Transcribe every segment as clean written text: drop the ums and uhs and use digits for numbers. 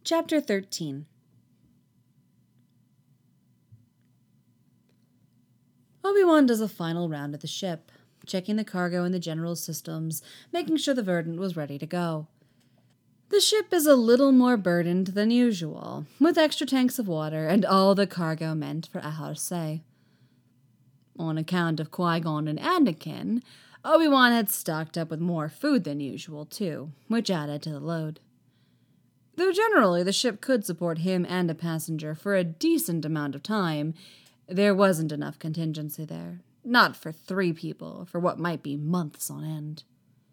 Chapter 13. Obi-Wan does a final round of the ship, checking the cargo and the general systems, making sure the Verdant was ready to go. The ship is a little more burdened than usual, with extra tanks of water and all the cargo meant for Ahar-Say. On account of Qui-Gon and Anakin, Obi-Wan had stocked up with more food than usual, too, which added to the load. Though generally the ship could support him and a passenger for a decent amount of time, there wasn't enough contingency there. Not for 3 people, for what might be months on end.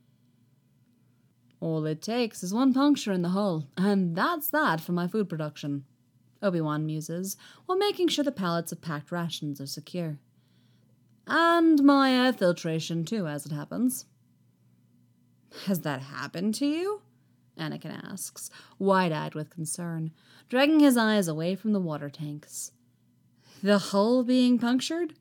All it takes is one puncture in the hull, and that's that for my food production, Obi-Wan muses, while making sure the pallets of packed rations are secure. And my air filtration, too, as it happens. Has that happened to you? Anakin asks, wide-eyed with concern, dragging his eyes away from the water tanks. The hull being punctured?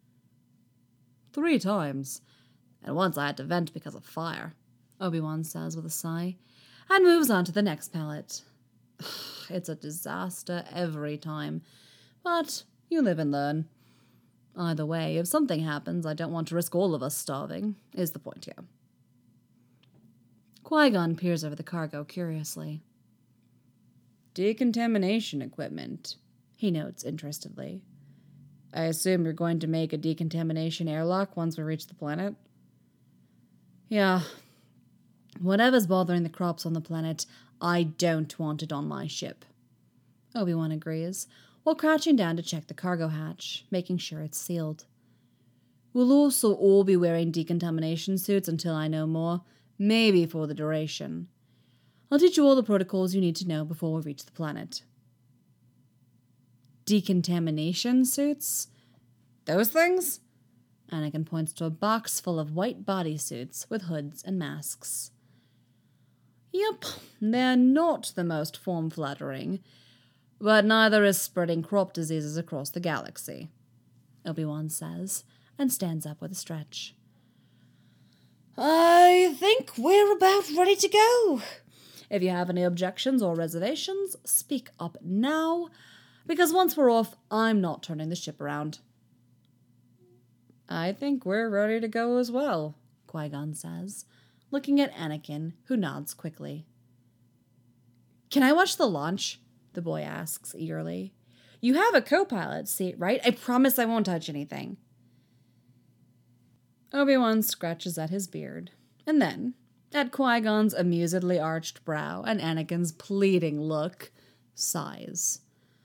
3 times, and once I had to vent because of fire, Obi-Wan says with a sigh, and moves on to the next pallet. It's a disaster every time, but you live and learn. Either way, if something happens, I don't want to risk all of us starving, is the point here. Qui-Gon peers over the cargo curiously. Decontamination equipment, he notes interestedly. I assume you're going to make a decontamination airlock once we reach the planet? Yeah. Whatever's bothering the crops on the planet, I don't want it on my ship. Obi-Wan agrees, while crouching down to check the cargo hatch, making sure it's sealed. We'll also all be wearing decontamination suits until I know more, maybe for the duration. I'll teach you all the protocols you need to know before we reach the planet. Decontamination suits? Those things? Anakin points to a box full of white bodysuits with hoods and masks. Yep, they're not the most form-flattering, but neither is spreading crop diseases across the galaxy, Obi-Wan says, and stands up with a stretch. I think we're about ready to go. If you have any objections or reservations, speak up now, because once we're off, I'm not turning the ship around. I think we're ready to go as well, Qui-Gon says, looking at Anakin, who nods quickly. Can I watch the launch? The boy asks eagerly. You have a co-pilot seat, right? I promise I won't touch anything. Obi-Wan scratches at his beard, and then, at Qui-Gon's amusedly arched brow and Anakin's pleading look, sighs.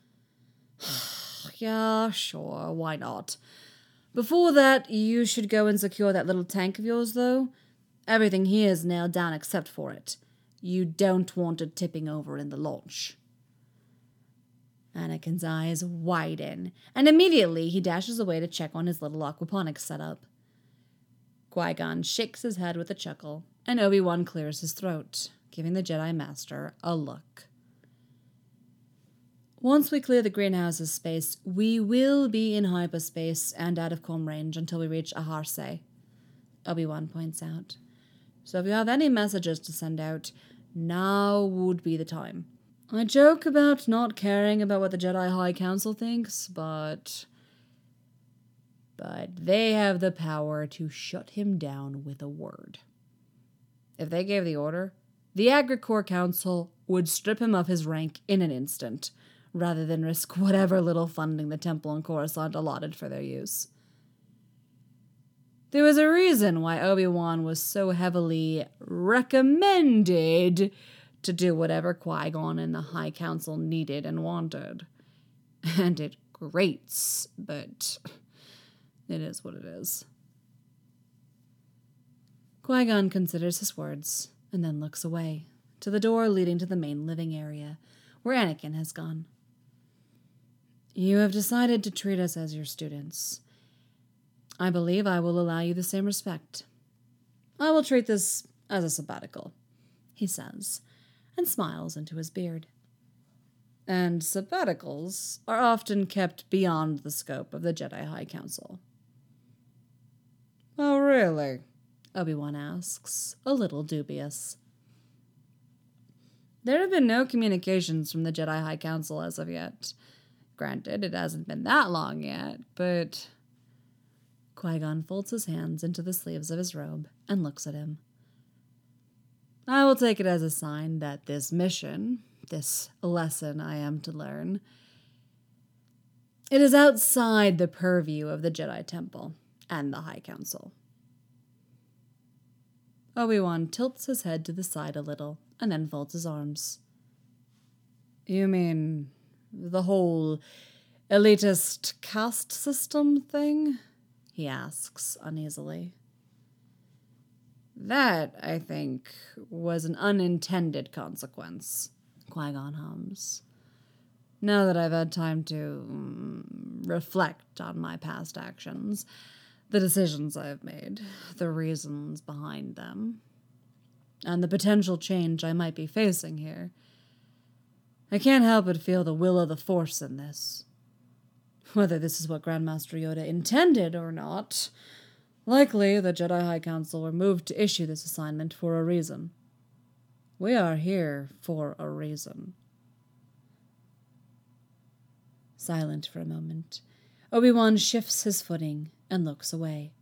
Yeah, sure, why not? Before that, you should go and secure that little tank of yours, though. Everything here is nailed down except for it. You don't want it tipping over in the launch. Anakin's eyes widen, and immediately he dashes away to check on his little aquaponics setup. Qui-Gon shakes his head with a chuckle, and Obi-Wan clears his throat, giving the Jedi Master a look. Once we clear the greenhouse's space, we will be in hyperspace and out of comm range until we reach Ahar-Say, Obi-Wan points out. So if you have any messages to send out, now would be the time. I joke about not caring about what the Jedi High Council thinks, but they have the power to shut him down with a word. If they gave the order, the Agricorps Council would strip him of his rank in an instant, rather than risk whatever little funding the Temple and Coruscant allotted for their use. There was a reason why Obi-Wan was so heavily recommended to do whatever Qui-Gon and the High Council needed and wanted. And it grates, but it is what it is. Qui-Gon considers his words and then looks away, to the door leading to the main living area, where Anakin has gone. You have decided to treat us as your students. I believe I will allow you the same respect. I will treat this as a sabbatical, he says, and smiles into his beard. And sabbaticals are often kept beyond the scope of the Jedi High Council. Oh, really? Obi-Wan asks, a little dubious. There have been no communications from the Jedi High Council as of yet. Granted, it hasn't been that long yet, but... Qui-Gon folds his hands into the sleeves of his robe and looks at him. I will take it as a sign that this mission, this lesson I am to learn, it is outside the purview of the Jedi Temple and the High Council. Obi-Wan tilts his head to the side a little and then folds his arms. You mean the whole elitist caste system thing? He asks uneasily. That, I think, was an unintended consequence, Qui-Gon hums. Now that I've had time to reflect on my past actions, the decisions I've made, the reasons behind them, and the potential change I might be facing here, I can't help but feel the will of the Force in this. Whether this is what Grandmaster Yoda intended or not, likely the Jedi High Council were moved to issue this assignment for a reason. We are here for a reason. Silent for a moment, Obi-Wan shifts his footing and looks away.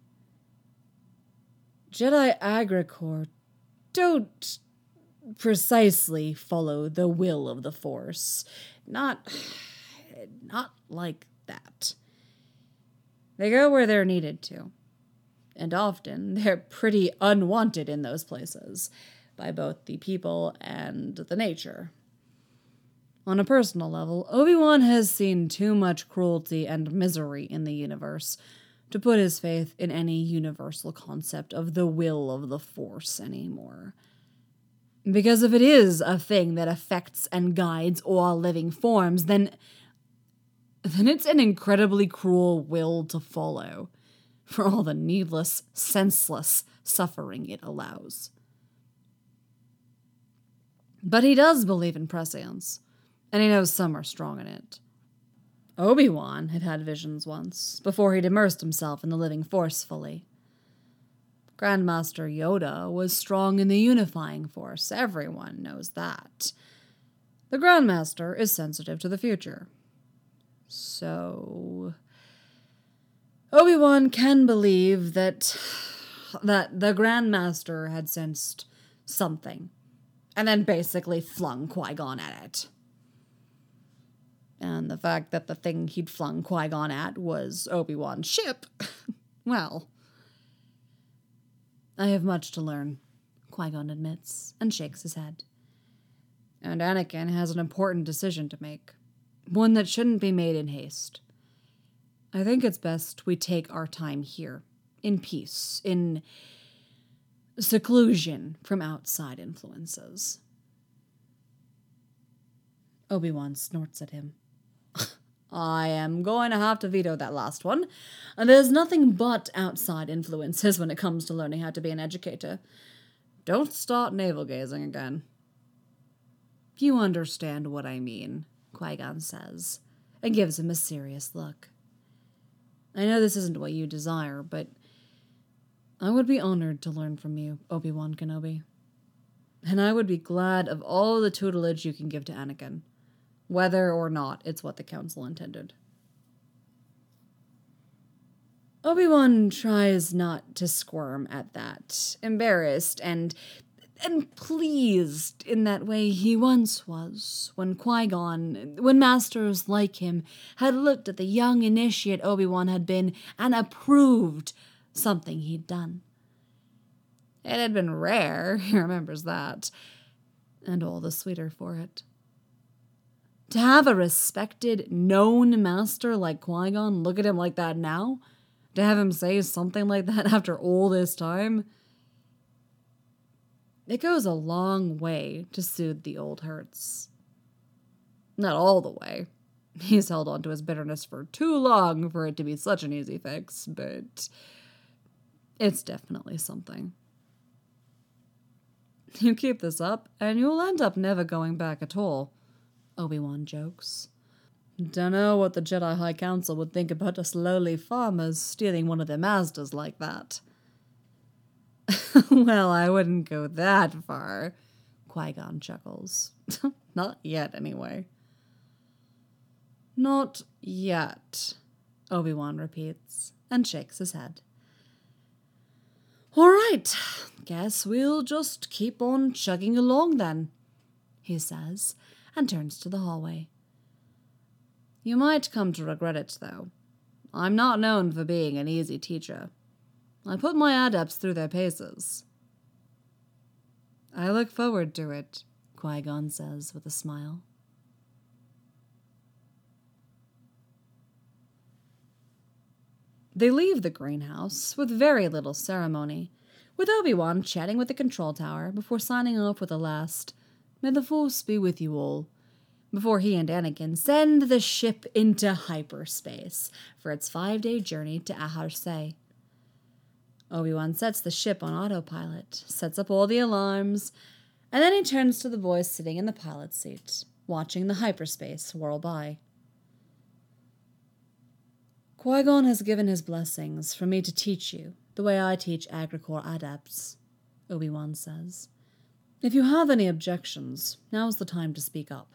Jedi Agricorps don't precisely follow the will of the Force. Not like that. They go where they're needed to. And often they're pretty unwanted in those places, by both the people and the nature. On a personal level, Obi-Wan has seen too much cruelty and misery in the universe to put his faith in any universal concept of the will of the Force anymore. Because if it is a thing that affects and guides all living forms, then it's an incredibly cruel will to follow, for all the needless, senseless suffering it allows. But he does believe in prescience, and he knows some are strong in it. Obi-Wan had had visions once, before he'd immersed himself in the living Force fully. Grandmaster Yoda was strong in the unifying Force, everyone knows that. The Grandmaster is sensitive to the future. So, Obi-Wan can believe that the Grandmaster had sensed something, and then basically flung Qui-Gon at it. And the fact that the thing he'd flung Qui-Gon at was Obi-Wan's ship, well, I have much to learn, Qui-Gon admits, and shakes his head. And Anakin has an important decision to make. One that shouldn't be made in haste. I think it's best we take our time here, in peace, in seclusion from outside influences. Obi-Wan snorts at him. I am going to have to veto that last one. There's nothing but outside influences when it comes to learning how to be an educator. Don't start navel-gazing again. You understand what I mean, Qui-Gon says, and gives him a serious look. I know this isn't what you desire, but I would be honored to learn from you, Obi-Wan Kenobi. And I would be glad of all the tutelage you can give to Anakin, whether or not it's what the Council intended. Obi-Wan tries not to squirm at that, embarrassed and pleased in that way he once was, when masters like him had looked at the young initiate Obi-Wan had been and approved something he'd done. It had been rare, he remembers that, and all the sweeter for it. To have a respected, known master like Qui-Gon look at him like that now, to have him say something like that after all this time, it goes a long way to soothe the old hurts. Not all the way. He's held on to his bitterness for too long for it to be such an easy fix, but it's definitely something. You keep this up, and you'll end up never going back at all, Obi-Wan jokes. Dunno what the Jedi High Council would think about us lowly farmers stealing one of their masters like that. Well, I wouldn't go that far, Qui-Gon chuckles. Not yet, anyway. Not yet, Obi-Wan repeats and shakes his head. All right, guess we'll just keep on chugging along then, he says, and turns to the hallway. You might come to regret it, though. I'm not known for being an easy teacher. I put my adepts through their paces. I look forward to it, Qui-Gon says with a smile. They leave the greenhouse with very little ceremony, with Obi-Wan chatting with the control tower before signing off with a last, "May the Force be with you all," before he and Anakin send the ship into hyperspace for its 5-day journey to Ahar Say. Obi-Wan sets the ship on autopilot, sets up all the alarms, and then he turns to the boy sitting in the pilot's seat, watching the hyperspace swirl by. Qui-Gon has given his blessings for me to teach you the way I teach Agricor adepts, Obi-Wan says. If you have any objections, now's the time to speak up.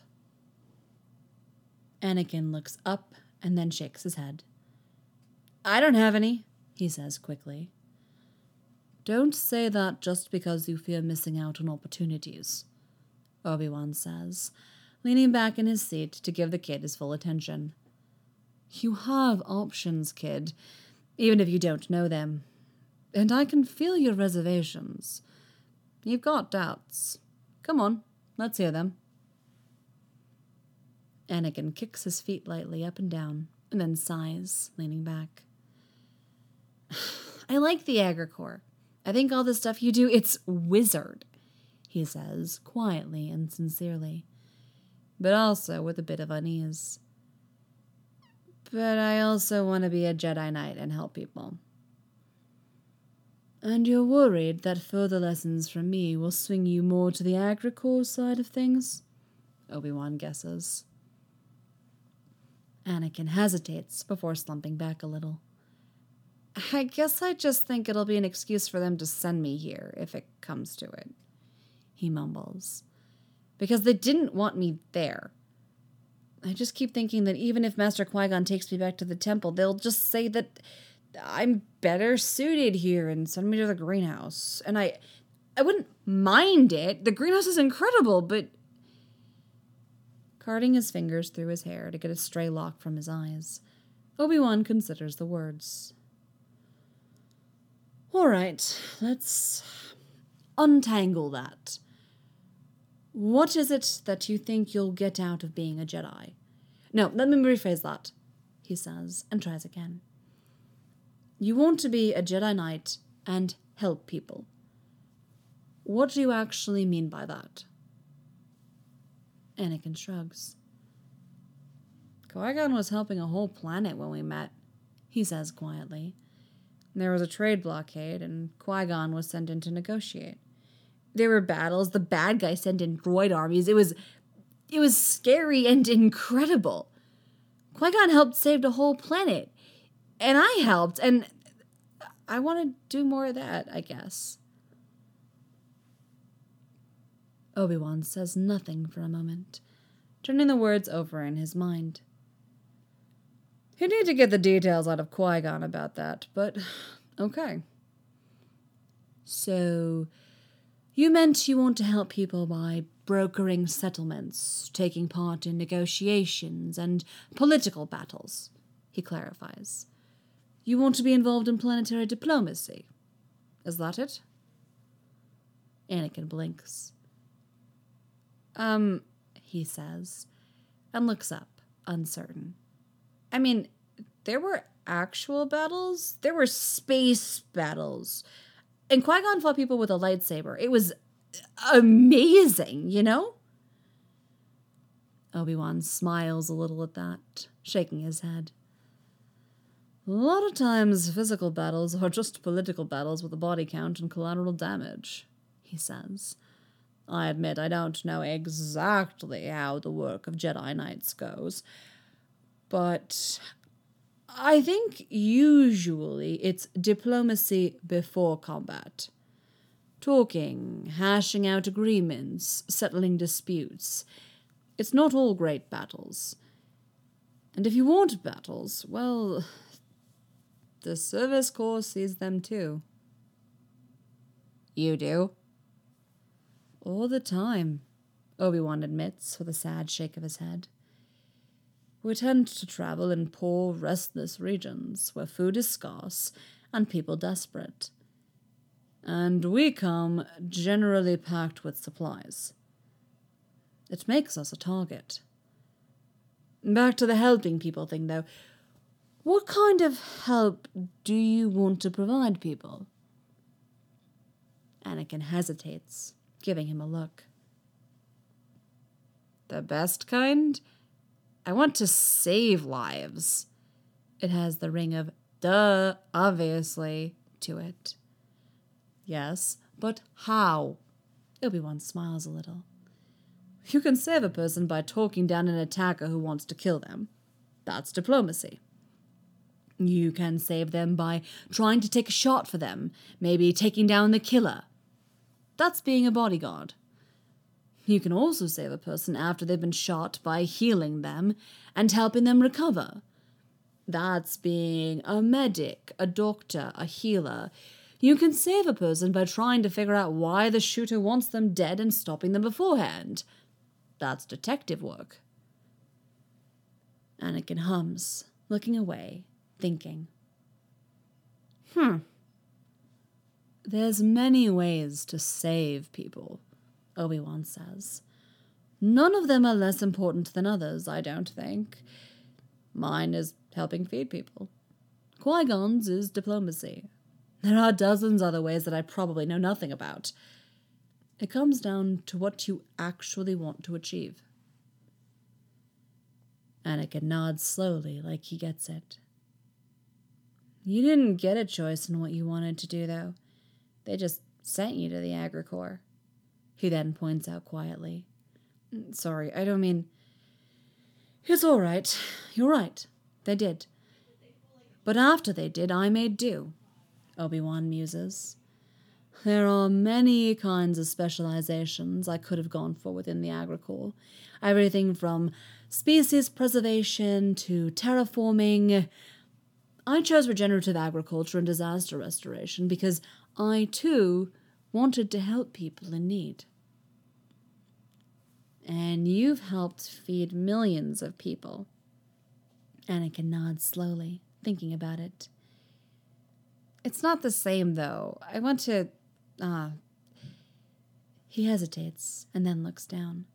Anakin looks up and then shakes his head. I don't have any, he says quickly. Don't say that just because you fear missing out on opportunities, Obi-Wan says, leaning back in his seat to give the kid his full attention. You have options, kid, even if you don't know them. And I can feel your reservations. You've got doubts. Come on, let's hear them. Anakin kicks his feet lightly up and down, and then sighs, leaning back. I like the Agricor. I think all the stuff you do, it's wizard, he says, quietly and sincerely, but also with a bit of unease. But I also want to be a Jedi Knight and help people. And you're worried that further lessons from me will swing you more to the Agricor side of things? Obi-Wan guesses. Anakin hesitates before slumping back a little. I guess I just think it'll be an excuse for them to send me here, if it comes to it, he mumbles. Because they didn't want me there. I just keep thinking that even if Master Qui-Gon takes me back to the temple, they'll just say that I'm better suited here and send me to the greenhouse. And I wouldn't mind it. The greenhouse is incredible, but... Carting his fingers through his hair to get a stray lock from his eyes, Obi-Wan considers the words. All right, let's untangle that. What is it that you think you'll get out of being a Jedi? No, let me rephrase that, he says, and tries again. You want to be a Jedi Knight and help people. What do you actually mean by that? Anakin shrugs. Qui-Gon was helping a whole planet when we met, he says quietly. There was a trade blockade, and Qui-Gon was sent in to negotiate. There were battles, the bad guy sent in droid armies. It was scary and incredible. Qui-Gon helped save a whole planet. And I helped, and I want to do more of that, I guess. Obi-Wan says nothing for a moment, turning the words over in his mind. You need to get the details out of Qui-Gon about that, but okay. So, you meant you want to help people by brokering settlements, taking part in negotiations and political battles, he clarifies. You want to be involved in planetary diplomacy. Is that it? Anakin blinks. He says, and looks up, uncertain. I mean, there were actual battles. There were space battles. And Qui-Gon fought people with a lightsaber. It was amazing, you know? Obi-Wan smiles a little at that, shaking his head. A lot of times, physical battles are just political battles with a body count and collateral damage, he says. I admit I don't know exactly how the work of Jedi Knights goes, but I think usually it's diplomacy before combat. Talking, hashing out agreements, settling disputes. It's not all great battles. And if you want battles, well, the Service Corps sees them too. You do? All the time, Obi-Wan admits with a sad shake of his head. We tend to travel in poor, restless regions where food is scarce and people desperate. And we come generally packed with supplies. It makes us a target. Back to the helping people thing, though. What kind of help do you want to provide people? Anakin hesitates, giving him a look. The best kind? I want to save lives. It has the ring of duh, obviously, to it. Yes, but how? Obi-Wan smiles a little. You can save a person by talking down an attacker who wants to kill them. That's diplomacy. You can save them by trying to take a shot for them, maybe taking down the killer. That's being a bodyguard. You can also save a person after they've been shot by healing them and helping them recover. That's being a medic, a doctor, a healer. You can save a person by trying to figure out why the shooter wants them dead and stopping them beforehand. That's detective work. Anakin hums, looking away, thinking. There's many ways to save people, Obi-Wan says. None of them are less important than others, I don't think. Mine is helping feed people. Qui-Gon's is diplomacy. There are dozens other ways that I probably know nothing about. It comes down to what you actually want to achieve. Anakin nods slowly, like he gets it. You didn't get a choice in what you wanted to do, though. They just sent you to the Agri-Corps. He then points out quietly. Sorry, I don't mean... It's all right. You're right. They did. But after they did, I made do. Obi-Wan muses. There are many kinds of specializations I could have gone for within the Agri-Corps. Everything from species preservation to terraforming. I chose regenerative agriculture and disaster restoration because I, too, wanted to help people in need. And you've helped feed millions of people. Anakin nods slowly, thinking about it. It's not the same, though. I want to... He hesitates and then looks down.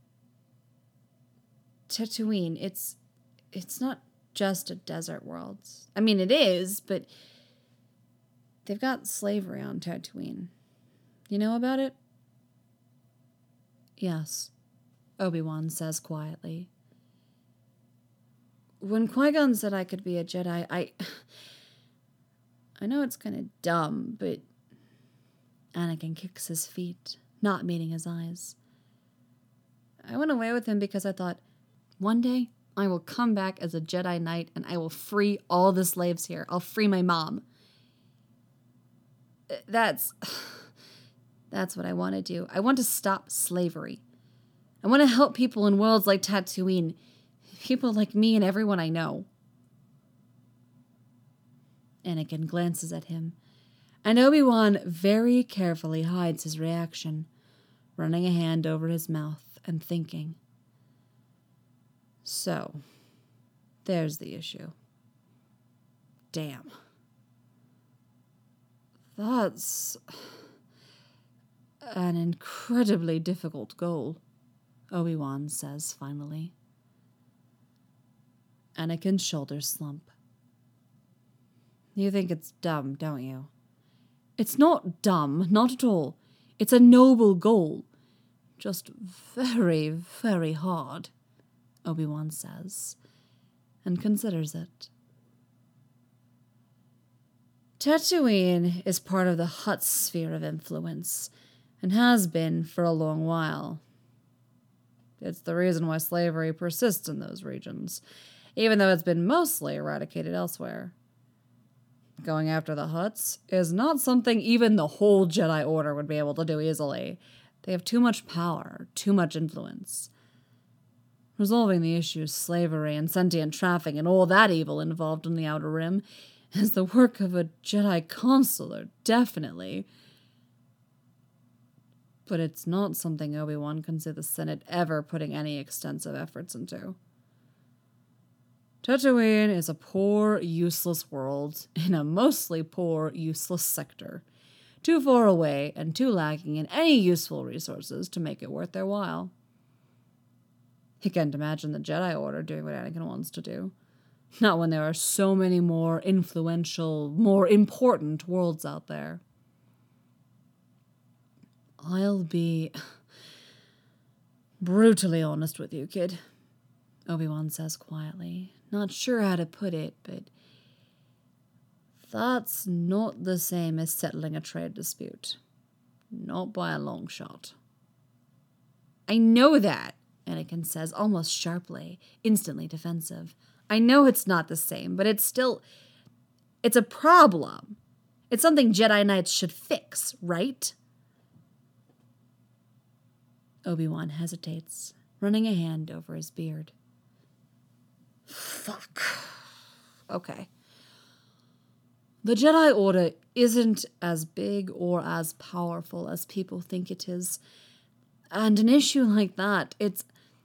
Tatooine, it's not just a desert world. I mean, it is, but they've got slavery on Tatooine. You know about it? Yes, Obi-Wan says quietly. When Qui-Gon said I could be a Jedi, I know it's kind of dumb, but Anakin kicks his feet, not meeting his eyes. I went away with him because I thought, one day I will come back as a Jedi Knight and I will free all the slaves here. I'll free my mom. That's what I want to do. I want to stop slavery. I want to help people in worlds like Tatooine. People like me and everyone I know. Anakin glances at him, and Obi-Wan very carefully hides his reaction, running a hand over his mouth and thinking. So, there's the issue. Damn. That's an incredibly difficult goal, Obi-Wan says finally. Anakin's shoulders slump. You think it's dumb, don't you? It's not dumb, not at all. It's a noble goal. Just very, very hard, Obi-Wan says, and considers it. Tatooine is part of the Hutt sphere of influence, and has been for a long while. It's the reason why slavery persists in those regions, even though it's been mostly eradicated elsewhere. Going after the Hutts is not something even the whole Jedi Order would be able to do easily. They have too much power, too much influence. Resolving the issues, slavery and sentient trafficking and all that evil involved in the Outer Rim is the work of a Jedi Consular, definitely. But it's not something Obi-Wan can see the Senate ever putting any extensive efforts into. Tatooine is a poor, useless world in a mostly poor, useless sector. Too far away and too lacking in any useful resources to make it worth their while. You can't imagine the Jedi Order doing what Anakin wants to do. Not when there are so many more influential, more important worlds out there. I'll be brutally honest with you, kid, Obi-Wan says quietly. Not sure how to put it, but that's not the same as settling a trade dispute. Not by a long shot. I know that, Anakin says almost sharply, instantly defensive. I know it's not the same, but it's a problem. It's something Jedi Knights should fix, right? Obi-Wan hesitates, running a hand over his beard. Fuck. Okay. The Jedi Order isn't as big or as powerful as people think it is. And an issue like that, it's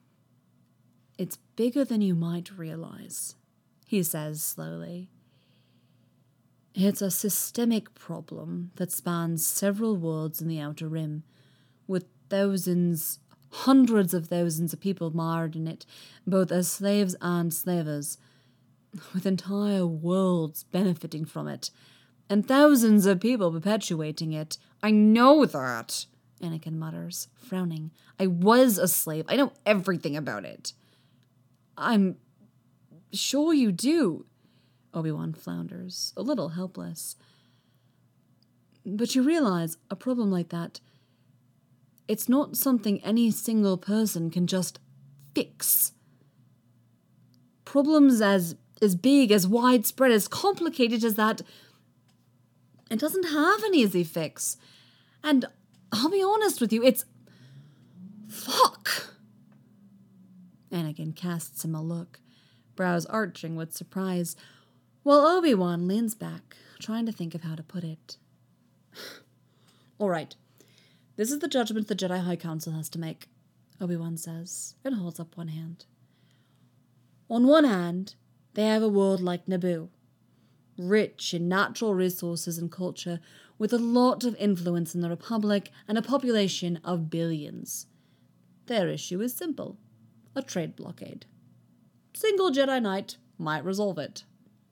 bigger than you might realize, he says slowly. It's a systemic problem that spans several worlds in the Outer Rim, with thousands, hundreds of thousands of people mired in it, both as slaves and slavers, with entire worlds benefiting from it, and thousands of people perpetuating it. I know that, Anakin mutters, frowning. I was a slave. I know everything about it. I'm sure you do, Obi-Wan flounders, a little helpless. But you realize a problem like that, it's not something any single person can just fix. Problems as big, as widespread, as complicated as that, it doesn't have an easy fix. And I'll be honest with you, it's... Fuck! Anakin casts him a look, brows arching with surprise, while Obi-Wan leans back, trying to think of how to put it. All right. This is the judgment the Jedi High Council has to make, Obi-Wan says, and holds up one hand. On one hand, they have a world like Naboo, rich in natural resources and culture, with a lot of influence in the Republic and a population of billions. Their issue is simple. A trade blockade. Single Jedi Knight might resolve it.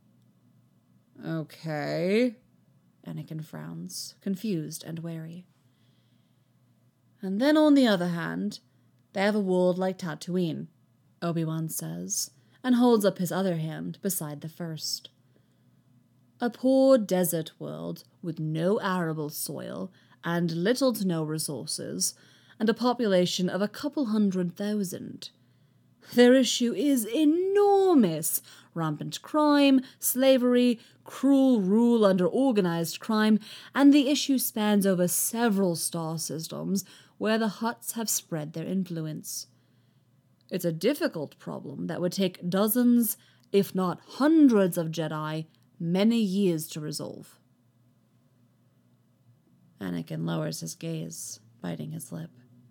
Okay. Anakin frowns, confused and wary. And then on the other hand, they have a world like Tatooine, Obi-Wan says, and holds up his other hand beside the first. A poor desert world with no arable soil and little to no resources, and a population of a couple 100,000. Their issue is enormous. Rampant crime, slavery, cruel rule under organized crime, and the issue spans over several star systems where the Hutts have spread their influence. It's a difficult problem that would take dozens, if not hundreds of Jedi many years to resolve. Anakin lowers his gaze, biting his lip.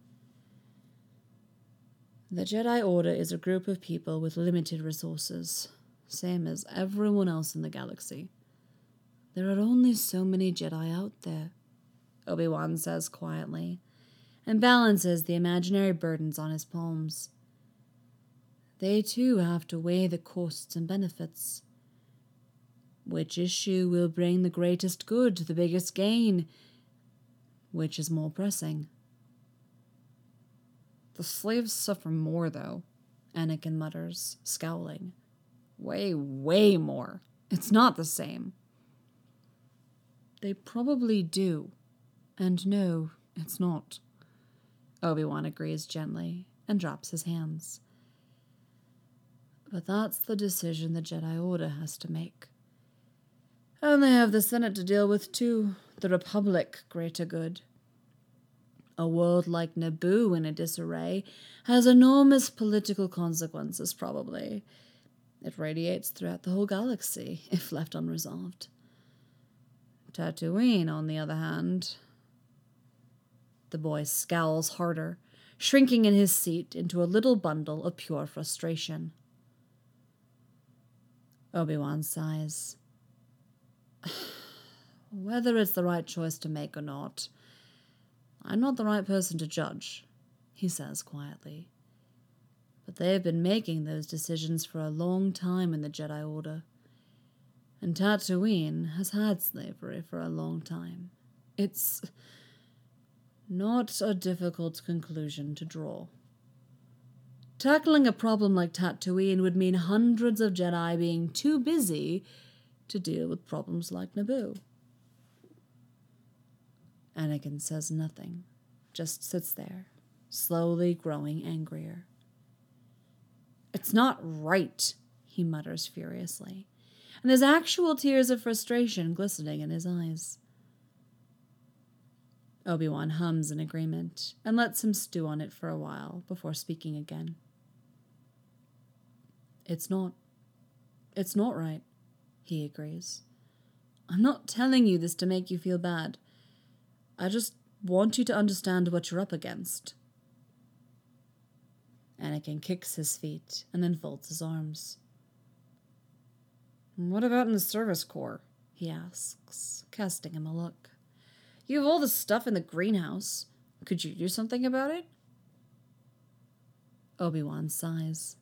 The Jedi Order is a group of people with limited resources, same as everyone else in the galaxy. There are only so many Jedi out there, Obi-Wan says quietly, and balances the imaginary burdens on his palms. They too have to weigh the costs and benefits. Which issue will bring the greatest good, the biggest gain? Which is more pressing? The slaves suffer more, though, Anakin mutters, scowling. Way, way more. It's not the same. They probably do. And no, it's not. Obi-Wan agrees gently and drops his hands. But that's the decision the Jedi Order has to make. And they have the Senate to deal with, too. The Republic, greater good. A world like Naboo in a disarray has enormous political consequences, probably. It radiates throughout the whole galaxy, if left unresolved. Tatooine, on the other hand... The boy scowls harder, shrinking in his seat into a little bundle of pure frustration. Obi-Wan sighs. Whether it's the right choice to make or not, I'm not the right person to judge, he says quietly. But they've been making those decisions for a long time in the Jedi Order. And Tatooine has had slavery for a long time. It's not a difficult conclusion to draw. Tackling a problem like Tatooine would mean hundreds of Jedi being too busy to deal with problems like Naboo. Anakin says nothing, just sits there, slowly growing angrier. It's not right, he mutters furiously, and there's actual tears of frustration glistening in his eyes. Obi-Wan hums in agreement and lets him stew on it for a while before speaking again. It's not right, he agrees. I'm not telling you this to make you feel bad. I just want you to understand what you're up against. Anakin kicks his feet and then folds his arms. What about in the service corps? He asks, casting him a look. You have all the stuff in the greenhouse. Could you do something about it? Obi-Wan sighs.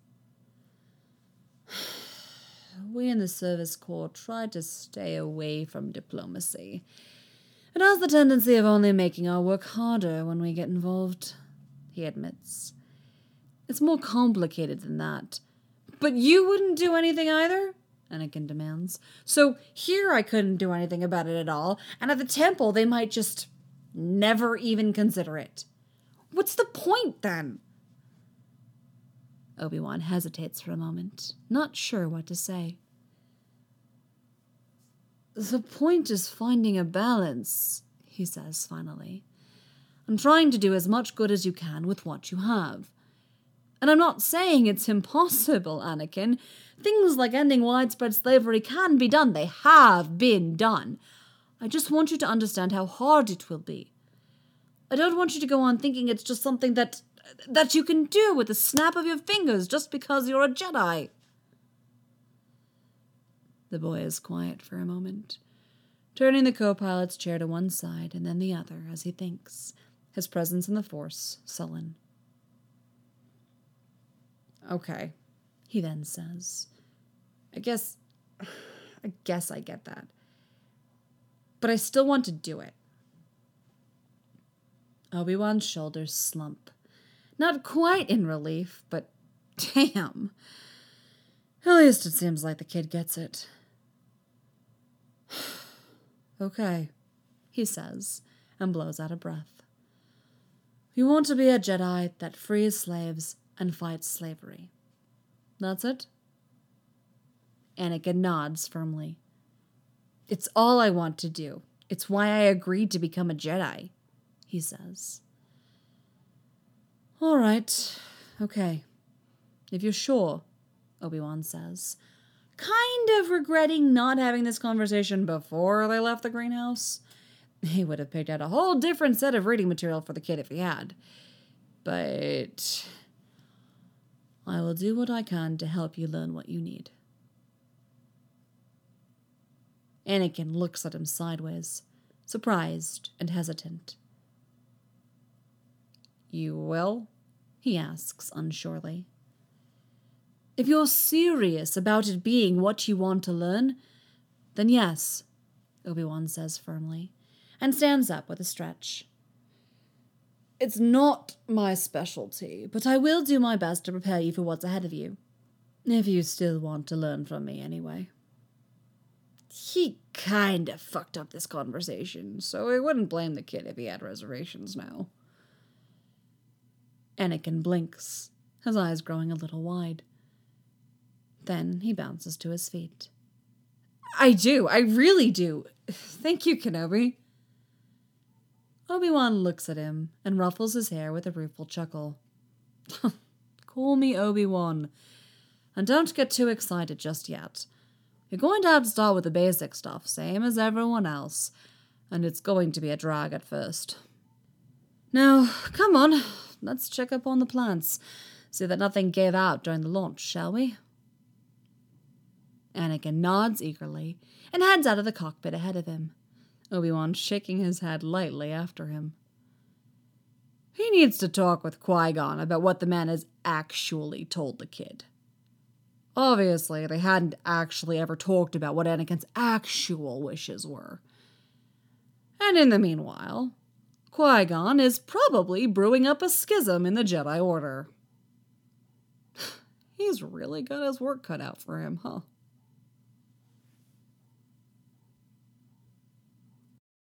We in the service corps try to stay away from diplomacy. It has the tendency of only making our work harder when we get involved, he admits. It's more complicated than that. But you wouldn't do anything either? Anakin demands. So here I couldn't do anything about it at all, and at the temple they might just never even consider it. What's the point, then? Obi-Wan hesitates for a moment, not sure what to say. The point is finding a balance, he says finally. I'm trying to do as much good as you can with what you have. And I'm not saying it's impossible, Anakin. Things like ending widespread slavery can be done. They have been done. I just want you to understand how hard it will be. I don't want you to go on thinking it's just something that you can do with the snap of your fingers just because you're a Jedi. The boy is quiet for a moment, turning the co-pilot's chair to one side and then the other as he thinks, his presence in the Force sullen. Okay, he then says. I guess I get that. But I still want to do it. Obi-Wan's shoulders slump. Not quite in relief, but damn. At least it seems like the kid gets it. Okay, he says, and blows out a breath. You want to be a Jedi that frees slaves and fights slavery. That's it? Anakin nods firmly. It's all I want to do. It's why I agreed to become a Jedi, he says. All right, okay. If you're sure, Obi-Wan says, kind of regretting not having this conversation before they left the greenhouse. He would have picked out a whole different set of reading material for the kid if he had. But I will do what I can to help you learn what you need. Anakin looks at him sideways, surprised and hesitant. You will? He asks unsurely. If you're serious about it being what you want to learn, then yes, Obi-Wan says firmly, and stands up with a stretch. It's not my specialty, but I will do my best to prepare you for what's ahead of you. If you still want to learn from me anyway. He kind of fucked up this conversation, so I wouldn't blame the kid if he had reservations now. Anakin blinks, his eyes growing a little wide. Then he bounces to his feet. I do. I really do. Thank you, Kenobi. Obi-Wan looks at him and ruffles his hair with a rueful chuckle. Call me Obi-Wan. And don't get too excited just yet. You're going to have to start with the basic stuff, same as everyone else. And it's going to be a drag at first. Now, come on. Let's check up on the plants. See that nothing gave out during the launch, shall we? Anakin nods eagerly and heads out of the cockpit ahead of him, Obi-Wan shaking his head lightly after him. He needs to talk with Qui-Gon about what the man has actually told the kid. Obviously, they hadn't actually ever talked about what Anakin's actual wishes were. And in the meanwhile, Qui-Gon is probably brewing up a schism in the Jedi Order. He's really got his work cut out for him, huh?